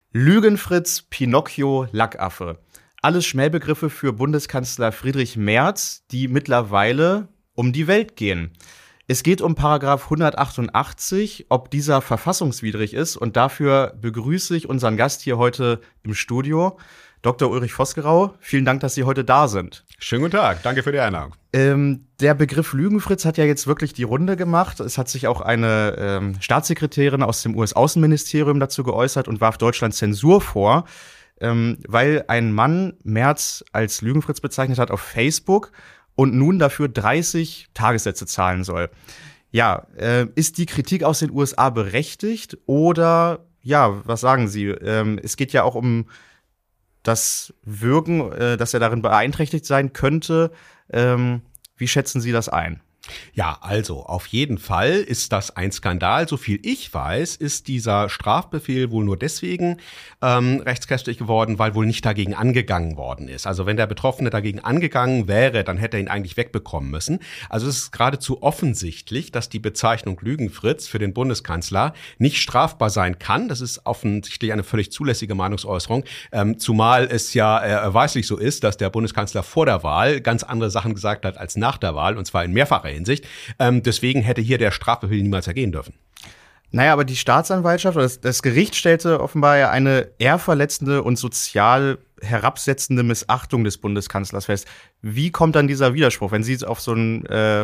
Lügenfritz, Pinocchio, Lackaffe. Alles Schmähbegriffe für Bundeskanzler Friedrich Merz, die mittlerweile um die Welt gehen. Es geht um Paragraph 188, ob dieser verfassungswidrig ist. Und dafür begrüße ich unseren Gast hier heute im Studio, Dr. Ulrich Vosgerau. Vielen Dank, dass Sie heute da sind. Schönen guten Tag, danke für die Einladung. Der Begriff Lügenfritz hat ja jetzt wirklich die Runde gemacht. Es hat sich auch eine Staatssekretärin aus dem US-Außenministerium dazu geäußert und warf Deutschland Zensur vor, weil ein Mann Merz als Lügenfritz bezeichnet hat auf Facebook und nun dafür 30 Tagessätze zahlen soll. Ja, ist die Kritik aus den USA berechtigt oder, ja, was sagen Sie? Es geht ja auch um das Wirken, dass er darin beeinträchtigt sein könnte. Wie schätzen Sie das ein? Ja, also auf jeden Fall ist das ein Skandal. So viel ich weiß, ist dieser Strafbefehl wohl nur deswegen rechtskräftig geworden, weil wohl nicht dagegen angegangen worden ist. Also wenn der Betroffene dagegen angegangen wäre, dann hätte er ihn eigentlich wegbekommen müssen. Also es ist geradezu offensichtlich, dass die Bezeichnung Lügenfritz für den Bundeskanzler nicht strafbar sein kann. Das ist offensichtlich eine völlig zulässige Meinungsäußerung, zumal es ja erweislich so ist, dass der Bundeskanzler vor der Wahl ganz andere Sachen gesagt hat als nach der Wahl, und zwar in mehrfacher Hinsicht. Deswegen hätte hier der Strafbefehl niemals ergehen dürfen. Naja, aber die Staatsanwaltschaft oder das Gericht stellte offenbar ja eine ehrverletzende und sozial herabsetzende Missachtung des Bundeskanzlers fest. Wie kommt dann dieser Widerspruch? Wenn Sie auf so einen,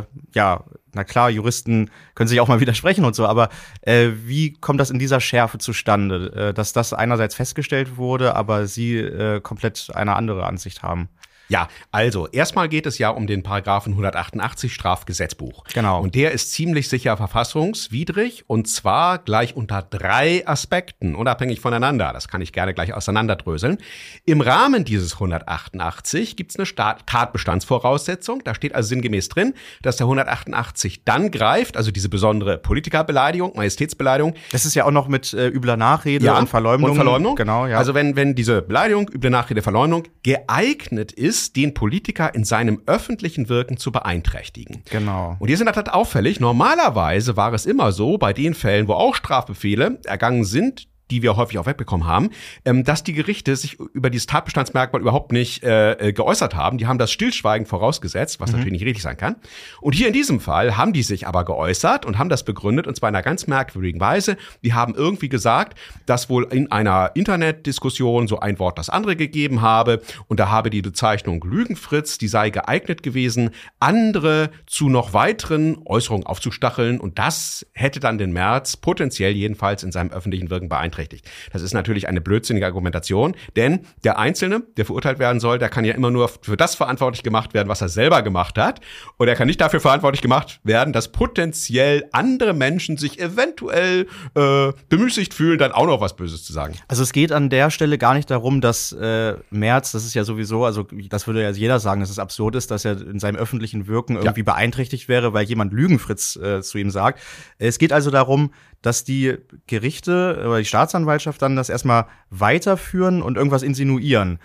na klar, Juristen können sich auch mal widersprechen und so, aber wie kommt das in dieser Schärfe zustande, dass das einerseits festgestellt wurde, aber Sie komplett eine andere Ansicht haben? Ja, also erstmal geht es ja um den Paragraphen 188 Strafgesetzbuch. Genau. Und der ist ziemlich sicher verfassungswidrig, und zwar gleich unter 3 Aspekten, unabhängig voneinander. Das kann ich gerne gleich auseinanderdröseln. Im Rahmen dieses 188 gibt es eine Tatbestandsvoraussetzung. Da steht also sinngemäß drin, dass der 188 dann greift, also diese besondere Politikerbeleidigung, Majestätsbeleidigung. Das ist ja auch noch mit übler Nachrede und Verleumdung. Und Verleumdung. Genau, ja. Also wenn diese Beleidigung, üble Nachrede, Verleumdung geeignet ist, den Politiker in seinem öffentlichen Wirken zu beeinträchtigen. Genau. Und hier ist in der Tat auffällig, normalerweise war es immer so, bei den Fällen, wo auch Strafbefehle ergangen sind, die wir häufig auch wegbekommen haben, dass die Gerichte sich über dieses Tatbestandsmerkmal überhaupt nicht geäußert haben. Die haben das stillschweigend vorausgesetzt, was natürlich nicht richtig sein kann. Und hier in diesem Fall haben die sich aber geäußert und haben das begründet, und zwar in einer ganz merkwürdigen Weise. Die haben irgendwie gesagt, dass wohl in einer Internetdiskussion so ein Wort das andere gegeben habe, und da habe die Bezeichnung Lügenfritz, die sei geeignet gewesen, andere zu noch weiteren Äußerungen aufzustacheln, und das hätte dann den Merz potenziell jedenfalls in seinem öffentlichen Wirken beeinträchtigt. Das ist natürlich eine blödsinnige Argumentation, denn der Einzelne, der verurteilt werden soll, der kann ja immer nur für das verantwortlich gemacht werden, was er selber gemacht hat. Und er kann nicht dafür verantwortlich gemacht werden, dass potenziell andere Menschen sich eventuell bemüßigt fühlen, dann auch noch was Böses zu sagen. Also es geht an der Stelle gar nicht darum, dass Merz, das ist ja sowieso, also das würde ja jeder sagen, dass es absurd ist, dass er in seinem öffentlichen Wirken irgendwie beeinträchtigt wäre, weil jemand Lügenfritz zu ihm sagt. Es geht also darum, dass die Gerichte oder die Staatsanwaltschaft dann das erstmal weiterführen und irgendwas insinuieren.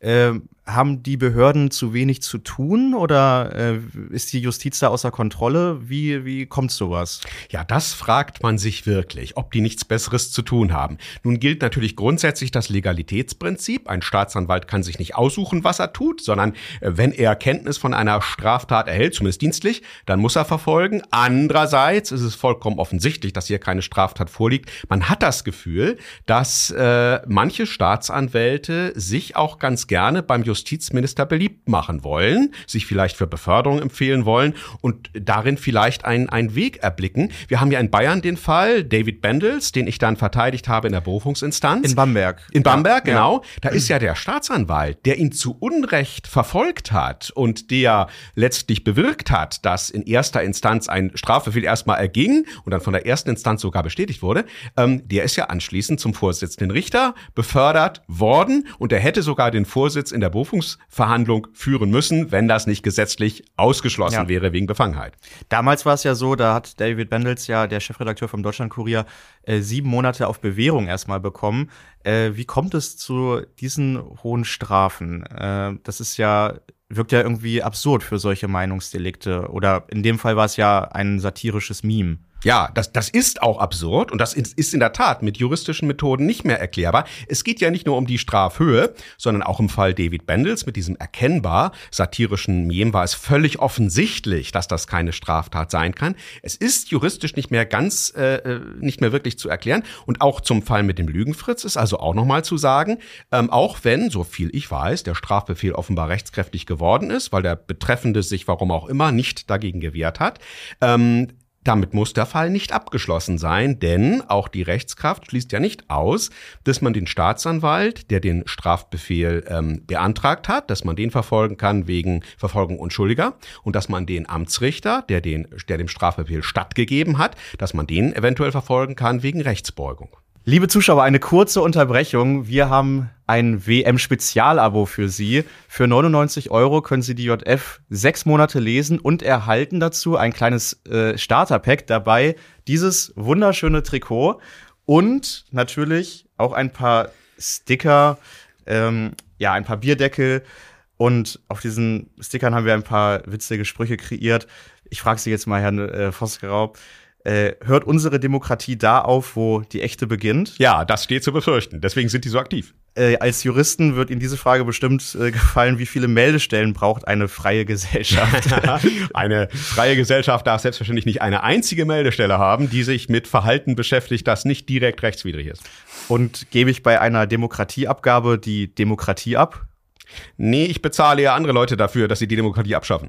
Haben die Behörden zu wenig zu tun oder ist die Justiz da außer Kontrolle? Wie kommt sowas? Ja, das fragt man sich wirklich, ob die nichts Besseres zu tun haben. Nun gilt natürlich grundsätzlich das Legalitätsprinzip. Ein Staatsanwalt kann sich nicht aussuchen, was er tut, sondern wenn er Kenntnis von einer Straftat erhält, zumindest dienstlich, dann muss er verfolgen. Andererseits ist es vollkommen offensichtlich, dass hier keine Straftat vorliegt. Man hat das Gefühl, dass manche Staatsanwälte sich auch ganz gerne beim Justizminister beliebt machen wollen, sich vielleicht für Beförderung empfehlen wollen und darin vielleicht einen Weg erblicken. Wir haben ja in Bayern den Fall David Bendels, den ich dann verteidigt habe in der Berufungsinstanz. In Bamberg. In Bamberg, genau. Da ist ja der Staatsanwalt, der ihn zu Unrecht verfolgt hat und der letztlich bewirkt hat, dass in erster Instanz ein Strafbefehl erstmal erging und dann von der ersten Instanz sogar bestätigt wurde. Der ist ja anschließend zum Vorsitzenden Richter befördert worden, und er hätte sogar den Vorsitz in der Berufungsverhandlung führen müssen, wenn das nicht gesetzlich ausgeschlossen wäre wegen Befangenheit. Damals war es ja so, da hat David Bendels, ja der Chefredakteur vom Deutschlandkurier, 7 Monate auf Bewährung erstmal bekommen. Wie kommt es zu diesen hohen Strafen? Das ist ja, wirkt ja irgendwie absurd für solche Meinungsdelikte. Oder in dem Fall war es ja ein satirisches Meme. Ja, das ist auch absurd und das ist in der Tat mit juristischen Methoden nicht mehr erklärbar. Es geht ja nicht nur um die Strafhöhe, sondern auch im Fall David Bendels mit diesem erkennbar satirischen Meme war es völlig offensichtlich, dass das keine Straftat sein kann. Es ist juristisch nicht mehr wirklich zu erklären. Und auch zum Fall mit dem Lügenfritz ist also auch nochmal zu sagen, auch wenn, so viel ich weiß, der Strafbefehl offenbar rechtskräftig geworden ist, weil der Betreffende sich, warum auch immer, nicht dagegen gewehrt hat, damit muss der Fall nicht abgeschlossen sein, denn auch die Rechtskraft schließt ja nicht aus, dass man den Staatsanwalt, der den Strafbefehl beantragt hat, dass man den verfolgen kann wegen Verfolgung Unschuldiger und dass man den Amtsrichter, der dem Strafbefehl stattgegeben hat, dass man den eventuell verfolgen kann wegen Rechtsbeugung. Liebe Zuschauer, eine kurze Unterbrechung. Wir haben ein WM-Spezialabo für Sie. Für 99 € können Sie die JF 6 Monate lesen und erhalten dazu ein kleines Starter-Pack. Dabei dieses wunderschöne Trikot und natürlich auch ein paar Sticker, ein paar Bierdeckel. Und auf diesen Stickern haben wir ein paar witzige Sprüche kreiert. Ich frage Sie jetzt mal, Herrn Vosgerau. Hört unsere Demokratie da auf, wo die echte beginnt? Ja, das steht zu befürchten. Deswegen sind die so aktiv. Als Juristen wird Ihnen diese Frage bestimmt gefallen, wie viele Meldestellen braucht eine freie Gesellschaft? Eine freie Gesellschaft darf selbstverständlich nicht eine einzige Meldestelle haben, die sich mit Verhalten beschäftigt, das nicht direkt rechtswidrig ist. Und gebe ich bei einer Demokratieabgabe die Demokratie ab? Nee, ich bezahle ja andere Leute dafür, dass sie die Demokratie abschaffen.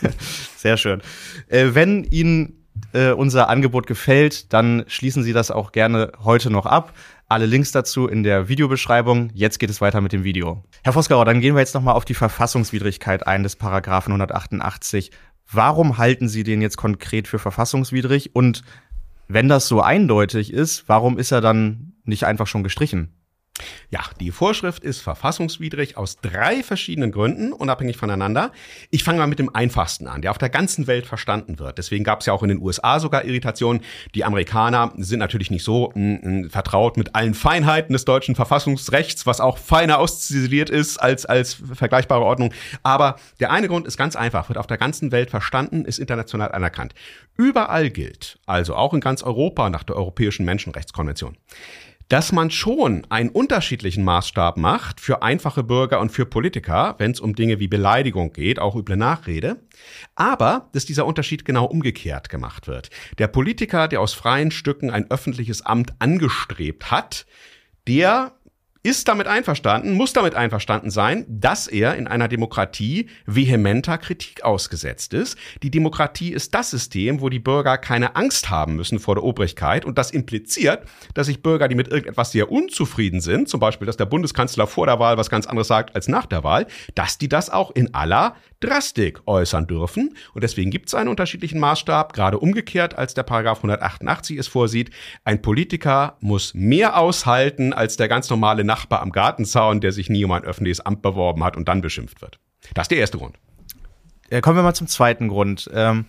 Sehr schön. Wenn Ihnen unser Angebot gefällt, dann schließen Sie das auch gerne heute noch ab. Alle Links dazu in der Videobeschreibung. Jetzt geht es weiter mit dem Video. Herr Vosgerau, dann gehen wir jetzt nochmal auf die Verfassungswidrigkeit ein des Paragraphen 188. Warum halten Sie den jetzt konkret für verfassungswidrig? Und wenn das so eindeutig ist, warum ist er dann nicht einfach schon gestrichen? Ja, die Vorschrift ist verfassungswidrig aus 3 verschiedenen Gründen, unabhängig voneinander. Ich fange mal mit dem einfachsten an, der auf der ganzen Welt verstanden wird. Deswegen gab es ja auch in den USA sogar Irritationen. Die Amerikaner sind natürlich nicht so vertraut mit allen Feinheiten des deutschen Verfassungsrechts, was auch feiner ausziseliert ist als vergleichbare Ordnung. Aber der eine Grund ist ganz einfach, wird auf der ganzen Welt verstanden, ist international anerkannt. Überall gilt, also auch in ganz Europa nach der Europäischen Menschenrechtskonvention, dass man schon einen unterschiedlichen Maßstab macht für einfache Bürger und für Politiker, wenn es um Dinge wie Beleidigung geht, auch üble Nachrede, aber dass dieser Unterschied genau umgekehrt gemacht wird. Der Politiker, der aus freien Stücken ein öffentliches Amt angestrebt hat, der ist damit einverstanden, muss damit einverstanden sein, dass er in einer Demokratie vehementer Kritik ausgesetzt ist. Die Demokratie ist das System, wo die Bürger keine Angst haben müssen vor der Obrigkeit. Und das impliziert, dass sich Bürger, die mit irgendetwas sehr unzufrieden sind, zum Beispiel, dass der Bundeskanzler vor der Wahl was ganz anderes sagt als nach der Wahl, dass die das auch in aller Drastik äußern dürfen. Und deswegen gibt es einen unterschiedlichen Maßstab, gerade umgekehrt, als der Paragraph 188 es vorsieht. Ein Politiker muss mehr aushalten als der ganz normale Nachbar am Gartenzaun, der sich nie um ein öffentliches Amt beworben hat und dann beschimpft wird. Das ist der erste Grund. Kommen wir mal zum zweiten Grund.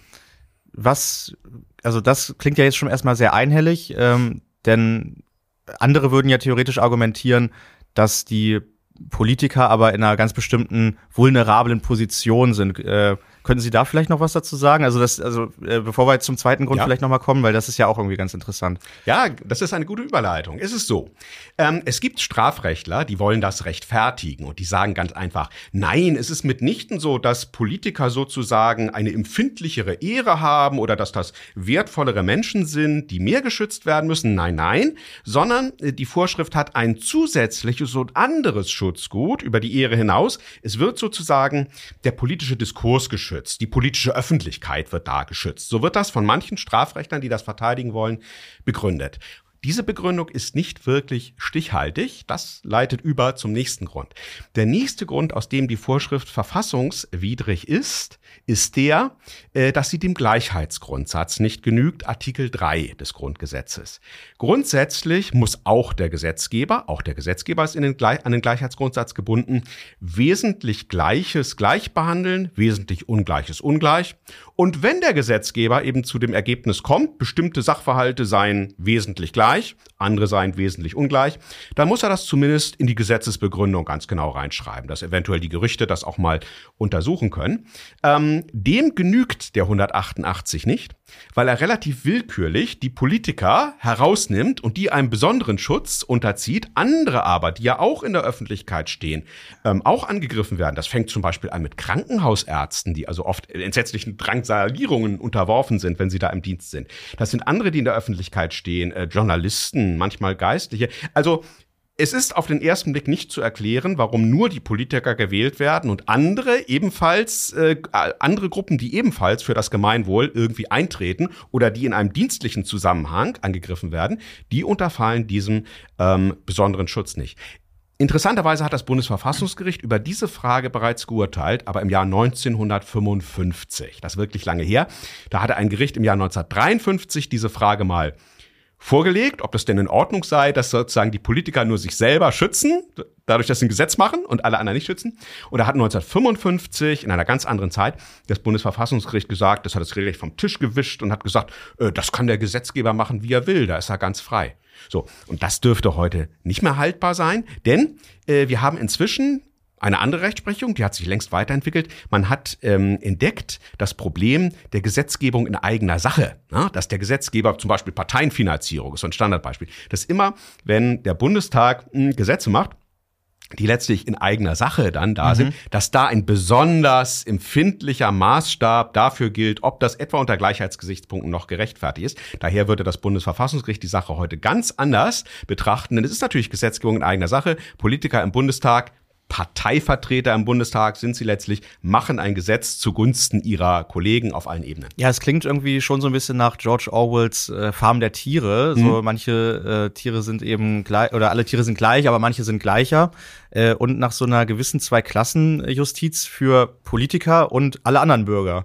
Das klingt ja jetzt schon erstmal sehr einhellig, denn andere würden ja theoretisch argumentieren, dass die Politiker aber in einer ganz bestimmten vulnerablen Position sind. Könnten Sie da vielleicht noch was dazu sagen? Bevor wir jetzt zum zweiten Grund vielleicht noch mal kommen, weil das ist ja auch irgendwie ganz interessant. Ja, das ist eine gute Überleitung. Es ist so, es gibt Strafrechtler, die wollen das rechtfertigen und die sagen ganz einfach, nein, es ist mitnichten so, dass Politiker sozusagen eine empfindlichere Ehre haben oder dass das wertvollere Menschen sind, die mehr geschützt werden müssen. Nein, sondern die Vorschrift hat ein zusätzliches und anderes Schutzgut über die Ehre hinaus. Es wird sozusagen der politische Diskurs geschützt. Die politische Öffentlichkeit wird da geschützt. So wird das von manchen Strafrechtlern, die das verteidigen wollen, begründet. Diese Begründung ist nicht wirklich stichhaltig. Das leitet über zum nächsten Grund. Der nächste Grund, aus dem die Vorschrift verfassungswidrig ist der, dass sie dem Gleichheitsgrundsatz nicht genügt, Artikel 3 des Grundgesetzes. Grundsätzlich muss auch der Gesetzgeber ist an den Gleichheitsgrundsatz gebunden, wesentlich Gleiches gleich behandeln, wesentlich Ungleiches ungleich Und wenn der Gesetzgeber eben zu dem Ergebnis kommt, bestimmte Sachverhalte seien wesentlich gleich, andere seien wesentlich ungleich, dann muss er das zumindest in die Gesetzesbegründung ganz genau reinschreiben, dass eventuell die Gerichte das auch mal untersuchen können. Dem genügt der 188 nicht, weil er relativ willkürlich die Politiker herausnimmt und die einem besonderen Schutz unterzieht, andere aber, die ja auch in der Öffentlichkeit stehen, auch angegriffen werden. Das fängt zum Beispiel an mit Krankenhausärzten, die also oft entsetzlichen Drangsalierungen unterworfen sind, wenn sie da im Dienst sind. Das sind andere, die in der Öffentlichkeit stehen, Journalisten, manchmal Geistliche. Also es ist auf den ersten Blick nicht zu erklären, warum nur die Politiker gewählt werden und andere Gruppen, die ebenfalls für das Gemeinwohl irgendwie eintreten oder die in einem dienstlichen Zusammenhang angegriffen werden, die unterfallen diesem besonderen Schutz nicht. Interessanterweise hat das Bundesverfassungsgericht über diese Frage bereits geurteilt, aber im Jahr 1955. Das ist wirklich lange her. Da hatte ein Gericht im Jahr 1953 diese Frage mal vorgelegt, ob das denn in Ordnung sei, dass sozusagen die Politiker nur sich selber schützen, dadurch, dass sie ein Gesetz machen und alle anderen nicht schützen. Und da hat 1955, in einer ganz anderen Zeit, das Bundesverfassungsgericht gesagt, das hat das regelrecht vom Tisch gewischt und hat gesagt, das kann der Gesetzgeber machen, wie er will, da ist er ganz frei. So, und das dürfte heute nicht mehr haltbar sein, denn wir haben inzwischen eine andere Rechtsprechung, die hat sich längst weiterentwickelt. Man hat entdeckt das Problem der Gesetzgebung in eigener Sache. Na, dass der Gesetzgeber, zum Beispiel Parteienfinanzierung, ist so ein Standardbeispiel, dass immer, wenn der Bundestag Gesetze macht, die letztlich in eigener Sache dann da sind, dass da ein besonders empfindlicher Maßstab dafür gilt, ob das etwa unter Gleichheitsgesichtspunkten noch gerechtfertigt ist. Daher würde das Bundesverfassungsgericht die Sache heute ganz anders betrachten, denn es ist natürlich Gesetzgebung in eigener Sache. Politiker im Bundestag, Parteivertreter im Bundestag sind sie letztlich, machen ein Gesetz zugunsten ihrer Kollegen auf allen Ebenen. Ja, es klingt irgendwie schon so ein bisschen nach George Orwells Farm der Tiere. So manche Tiere sind eben gleich, oder alle Tiere sind gleich, aber manche sind gleicher. Und nach so einer gewissen Zweiklassenjustiz für Politiker und alle anderen Bürger.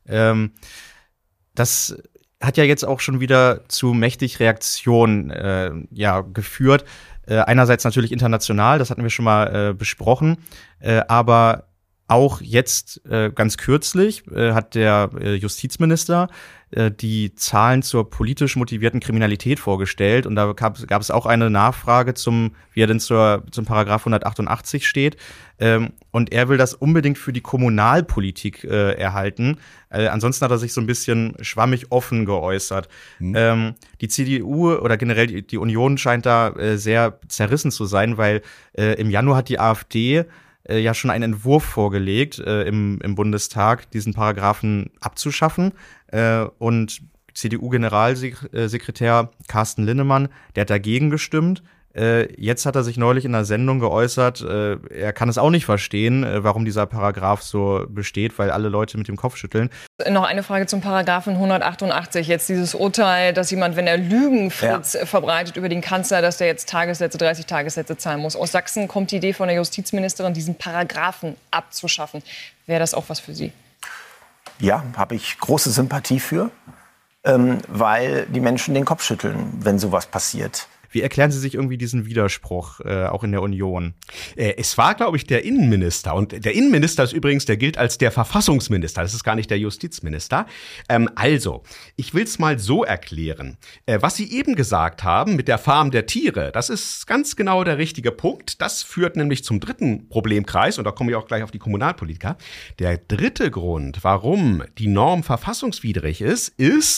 Das hat ja jetzt auch schon wieder zu mächtig Reaktionen geführt. Einerseits natürlich international, das hatten wir schon mal besprochen, aber auch jetzt ganz kürzlich hat der Justizminister die Zahlen zur politisch motivierten Kriminalität vorgestellt und da gab es auch eine Nachfrage wie er denn zum Paragraph 188 steht und er will das unbedingt für die Kommunalpolitik erhalten. Ansonsten hat er sich so ein bisschen schwammig offen geäußert. Die CDU oder generell die Union scheint da sehr zerrissen zu sein, weil im Januar hat die AfD ja schon einen Entwurf vorgelegt im Bundestag, diesen Paragraphen abzuschaffen. Und CDU-Generalsekretär Carsten Linnemann, der hat dagegen gestimmt. Jetzt hat er sich neulich in einer Sendung geäußert, er kann es auch nicht verstehen, warum dieser Paragraph so besteht, weil alle Leute mit dem Kopf schütteln. Noch eine Frage zum Paragraphen 188. Jetzt dieses Urteil, dass jemand, wenn er Lügenfritz verbreitet über den Kanzler, dass der jetzt 30 Tagessätze zahlen muss. Aus Sachsen kommt die Idee von der Justizministerin, diesen Paragraphen abzuschaffen. Wäre das auch was für Sie? Ja, habe ich große Sympathie für, weil die Menschen den Kopf schütteln, wenn sowas passiert. Wie erklären Sie sich irgendwie diesen Widerspruch, auch in der Union? Es war, glaube ich, der Innenminister. Und der Innenminister ist übrigens, der gilt als der Verfassungsminister. Das ist gar nicht der Justizminister. Also, ich will es mal so erklären. Was Sie eben gesagt haben mit der Farm der Tiere, das ist ganz genau der richtige Punkt. Das führt nämlich zum dritten Problemkreis. Und da komme ich auch gleich auf die Kommunalpolitiker. Der dritte Grund, warum die Norm verfassungswidrig ist,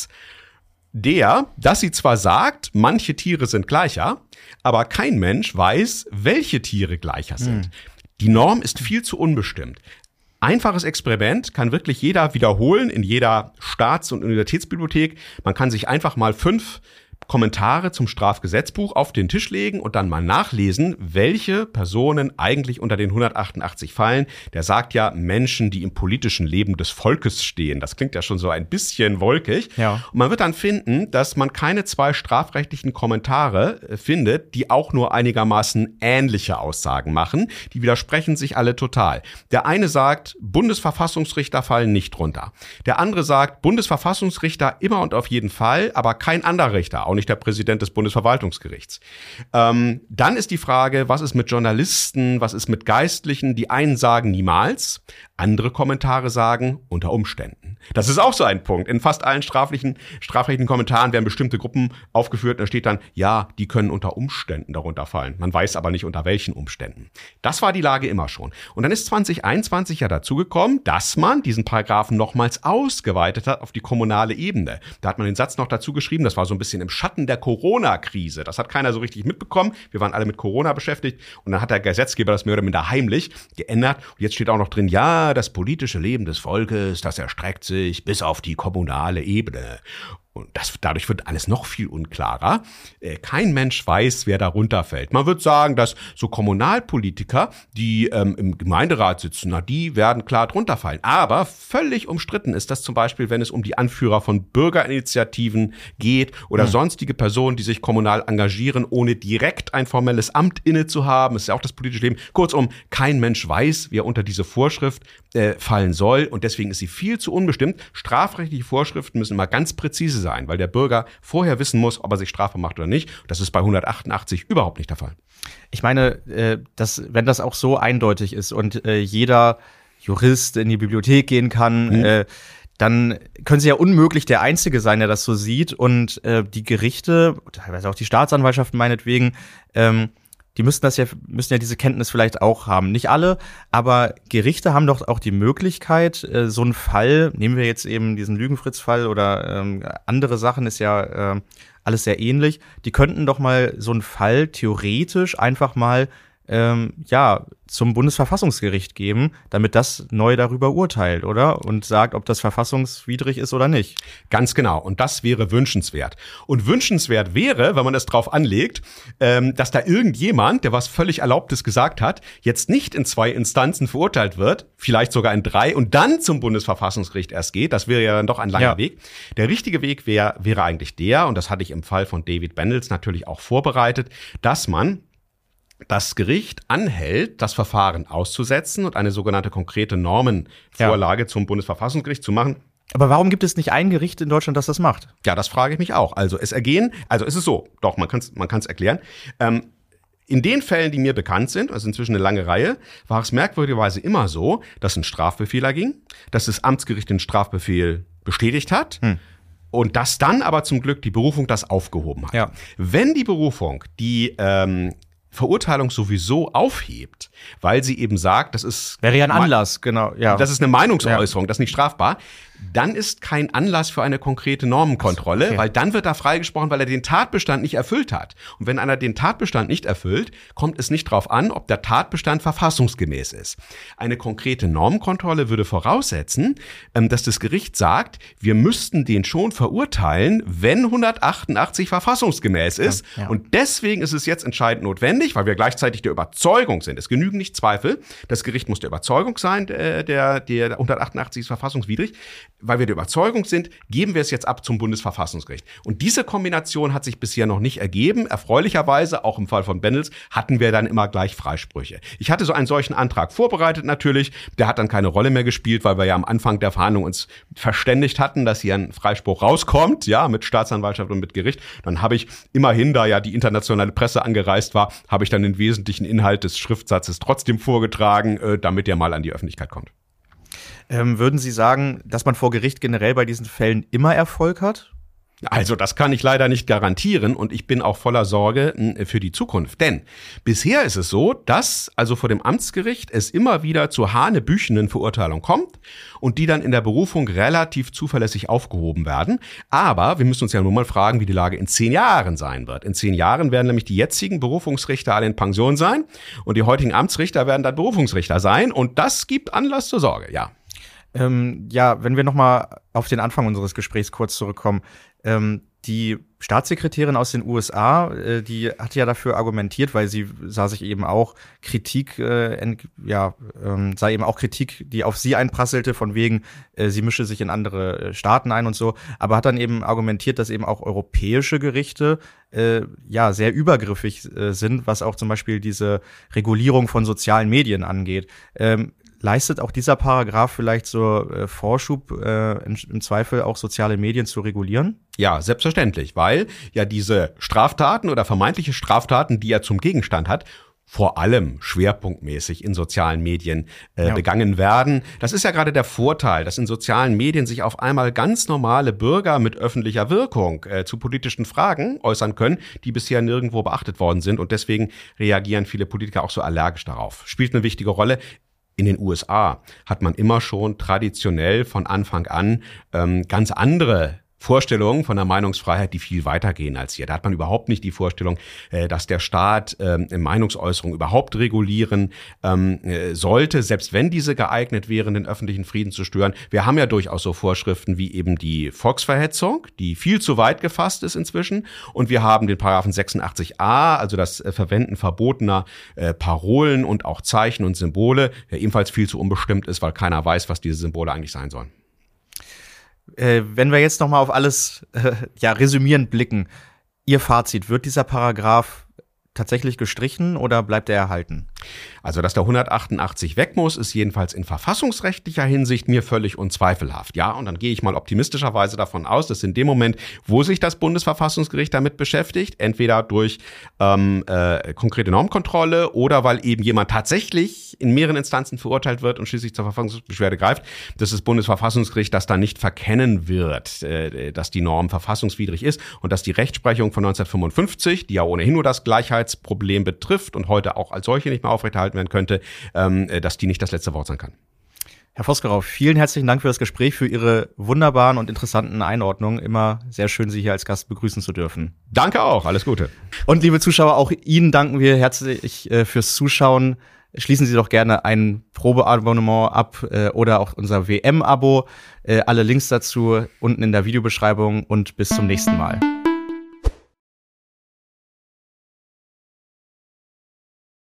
dass sie zwar sagt, manche Tiere sind gleicher, aber kein Mensch weiß, welche Tiere gleicher sind. Die Norm ist viel zu unbestimmt. Einfaches Experiment kann wirklich jeder wiederholen in jeder Staats- und Universitätsbibliothek. Man kann sich einfach mal 5 Kommentare zum Strafgesetzbuch auf den Tisch legen und dann mal nachlesen, welche Personen eigentlich unter den 188 fallen. Der sagt ja Menschen, die im politischen Leben des Volkes stehen. Das klingt ja schon so ein bisschen wolkig. Ja. Und man wird dann finden, dass man keine 2 strafrechtlichen Kommentare findet, die auch nur einigermaßen ähnliche Aussagen machen. Die widersprechen sich alle total. Der eine sagt, Bundesverfassungsrichter fallen nicht drunter. Der andere sagt, Bundesverfassungsrichter immer und auf jeden Fall, aber kein anderer Richter, auch nicht der Präsident des Bundesverwaltungsgerichts. Dann ist die Frage, was ist mit Journalisten, was ist mit Geistlichen? Die einen sagen niemals, andere Kommentare sagen unter Umständen. Das ist auch so ein Punkt. In fast allen strafrechtlichen Kommentaren werden bestimmte Gruppen aufgeführt und da steht dann, ja, die können unter Umständen darunter fallen. Man weiß aber nicht, unter welchen Umständen. Das war die Lage immer schon. Und dann ist 2021 ja dazu gekommen, dass man diesen Paragraphen nochmals ausgeweitet hat auf die kommunale Ebene. Da hat man den Satz noch dazu geschrieben, das war so ein bisschen im Schatten der Corona-Krise. Das hat keiner so richtig mitbekommen. Wir waren alle mit Corona beschäftigt und dann hat der Gesetzgeber das mehr oder minder heimlich geändert. Und jetzt steht auch noch drin, ja, das politische Leben des Volkes, das erstreckt sich bis auf die kommunale Ebene. Und dadurch wird alles noch viel unklarer. Kein Mensch weiß, wer darunter fällt. Man wird sagen, dass so Kommunalpolitiker, die im Gemeinderat sitzen, die werden klar drunter fallen. Aber völlig umstritten ist das zum Beispiel, wenn es um die Anführer von Bürgerinitiativen geht oder sonstige Personen, die sich kommunal engagieren, ohne direkt ein formelles Amt inne zu haben. Das ist ja auch das politische Leben. Kurzum, kein Mensch weiß, wer unter diese Vorschrift fallen soll. Und deswegen ist sie viel zu unbestimmt. Strafrechtliche Vorschriften müssen immer ganz präzise sein, weil der Bürger vorher wissen muss, ob er sich strafbar macht oder nicht. Das ist bei 188 überhaupt nicht der Fall. Ich meine, wenn das auch so eindeutig ist und jeder Jurist in die Bibliothek gehen kann, dann können sie ja unmöglich der Einzige sein, der das so sieht. Und die Gerichte, teilweise auch die Staatsanwaltschaften meinetwegen, die müssen ja diese Kenntnis vielleicht auch haben. Nicht alle, aber Gerichte haben doch auch die Möglichkeit, so einen Fall, nehmen wir jetzt eben diesen Lügenfritz-Fall oder andere Sachen, ist ja alles sehr ähnlich, die könnten doch mal so einen Fall theoretisch einfach mal zum Bundesverfassungsgericht geben, damit das neu darüber urteilt, oder? Und sagt, ob das verfassungswidrig ist oder nicht. Ganz genau. Und das wäre wünschenswert. Und wünschenswert wäre, wenn man es drauf anlegt, dass da irgendjemand, der was völlig Erlaubtes gesagt hat, jetzt nicht in 2 Instanzen verurteilt wird, vielleicht sogar in 3 und dann zum Bundesverfassungsgericht erst geht. Das wäre ja dann doch ein langer Weg. Der richtige Weg wäre eigentlich der, und das hatte ich im Fall von David Bendels natürlich auch vorbereitet, dass man das Gericht anhält, das Verfahren auszusetzen und eine sogenannte konkrete Normenvorlage zum Bundesverfassungsgericht zu machen. Aber warum gibt es nicht ein Gericht in Deutschland, das das macht? Ja, das frage ich mich auch. Also es ist so, doch, man kann's erklären. In den Fällen, die mir bekannt sind, also inzwischen eine lange Reihe, war es merkwürdigerweise immer so, dass ein Strafbefehl erging, dass das Amtsgericht den Strafbefehl bestätigt hat. Und dass dann aber zum Glück die Berufung das aufgehoben hat. Ja. Wenn die Berufung die Verurteilung sowieso aufhebt, weil sie eben sagt, das ist wäre ja ein Anlass, genau, ja. Das ist eine Meinungsäußerung, das ist nicht strafbar. Dann ist kein Anlass für eine konkrete Normenkontrolle, weil dann wird er freigesprochen, weil er den Tatbestand nicht erfüllt hat. Und wenn einer den Tatbestand nicht erfüllt, kommt es nicht darauf an, ob der Tatbestand verfassungsgemäß ist. Eine konkrete Normenkontrolle würde voraussetzen, dass das Gericht sagt, wir müssten den schon verurteilen, wenn 188 verfassungsgemäß ist. Ja. Und deswegen ist es jetzt entscheidend notwendig, weil wir gleichzeitig der Überzeugung sind. Es genügen nicht Zweifel. Das Gericht muss der Überzeugung sein, der 188 ist verfassungswidrig. Weil wir der Überzeugung sind, geben wir es jetzt ab zum Bundesverfassungsgericht. Und diese Kombination hat sich bisher noch nicht ergeben. Erfreulicherweise, auch im Fall von Bendels, hatten wir dann immer gleich Freisprüche. Ich hatte so einen solchen Antrag vorbereitet natürlich. Der hat dann keine Rolle mehr gespielt, weil wir ja am Anfang der Verhandlung uns verständigt hatten, dass hier ein Freispruch rauskommt, ja, mit Staatsanwaltschaft und mit Gericht. Dann habe ich immerhin, da ja die internationale Presse angereist war, habe ich dann den wesentlichen Inhalt des Schriftsatzes trotzdem vorgetragen, damit der mal an die Öffentlichkeit kommt. Würden Sie sagen, dass man vor Gericht generell bei diesen Fällen immer Erfolg hat? Also das kann ich leider nicht garantieren und ich bin auch voller Sorge für die Zukunft. Denn bisher ist es so, dass also vor dem Amtsgericht es immer wieder zu hanebüchenen Verurteilungen kommt und die dann in der Berufung relativ zuverlässig aufgehoben werden. Aber wir müssen uns ja nur mal fragen, wie die Lage in 10 Jahren sein wird. In 10 Jahren werden nämlich die jetzigen Berufungsrichter alle in Pension sein und die heutigen Amtsrichter werden dann Berufungsrichter sein und das gibt Anlass zur Sorge, ja. Wenn wir noch mal auf den Anfang unseres Gesprächs kurz zurückkommen. Die Staatssekretärin aus den USA, die hat ja dafür argumentiert, weil sie sah sich eben auch Kritik, die auf sie einprasselte, von wegen, sie mische sich in andere Staaten ein und so, aber hat dann eben argumentiert, dass eben auch europäische Gerichte sehr übergriffig sind, was auch zum Beispiel diese Regulierung von sozialen Medien angeht. Leistet auch dieser Paragraph vielleicht so Vorschub, im Zweifel auch soziale Medien zu regulieren? Ja, selbstverständlich, weil ja diese Straftaten oder vermeintliche Straftaten, die er zum Gegenstand hat, vor allem schwerpunktmäßig in sozialen Medien begangen werden. Das ist ja gerade der Vorteil, dass in sozialen Medien sich auf einmal ganz normale Bürger mit öffentlicher Wirkung zu politischen Fragen äußern können, die bisher nirgendwo beachtet worden sind. Und deswegen reagieren viele Politiker auch so allergisch darauf. Spielt eine wichtige Rolle. In den USA hat man immer schon traditionell von Anfang an ganz andere Vorstellungen von der Meinungsfreiheit, die viel weitergehen als hier. Da hat man überhaupt nicht die Vorstellung, dass der Staat Meinungsäußerung überhaupt regulieren sollte, selbst wenn diese geeignet wären, den öffentlichen Frieden zu stören. Wir haben ja durchaus so Vorschriften wie eben die Volksverhetzung, die viel zu weit gefasst ist inzwischen. Und wir haben den Paragraphen 86a, also das Verwenden verbotener Parolen und auch Zeichen und Symbole, der ebenfalls viel zu unbestimmt ist, weil keiner weiß, was diese Symbole eigentlich sein sollen. Wenn wir jetzt noch mal auf alles resümierend blicken, Ihr Fazit, wird dieser Paragraph tatsächlich gestrichen oder bleibt er erhalten? Also, dass der 188 weg muss, ist jedenfalls in verfassungsrechtlicher Hinsicht mir völlig unzweifelhaft. Ja, und dann gehe ich mal optimistischerweise davon aus, dass in dem Moment, wo sich das Bundesverfassungsgericht damit beschäftigt, entweder durch konkrete Normkontrolle oder weil eben jemand tatsächlich in mehreren Instanzen verurteilt wird und schließlich zur Verfassungsbeschwerde greift, dass das Bundesverfassungsgericht das dann nicht verkennen wird, dass die Norm verfassungswidrig ist und dass die Rechtsprechung von 1955, die ja ohnehin nur das Gleichheitsproblem betrifft und heute auch als solche nicht mehr aufrechterhalten werden könnte, dass die nicht das letzte Wort sein kann. Herr Vosgerau, vielen herzlichen Dank für das Gespräch, für Ihre wunderbaren und interessanten Einordnungen. Immer sehr schön, Sie hier als Gast begrüßen zu dürfen. Danke auch, alles Gute. Und liebe Zuschauer, auch Ihnen danken wir herzlich fürs Zuschauen. Schließen Sie doch gerne ein Probeabonnement ab oder auch unser WM-Abo. Alle Links dazu unten in der Videobeschreibung und bis zum nächsten Mal.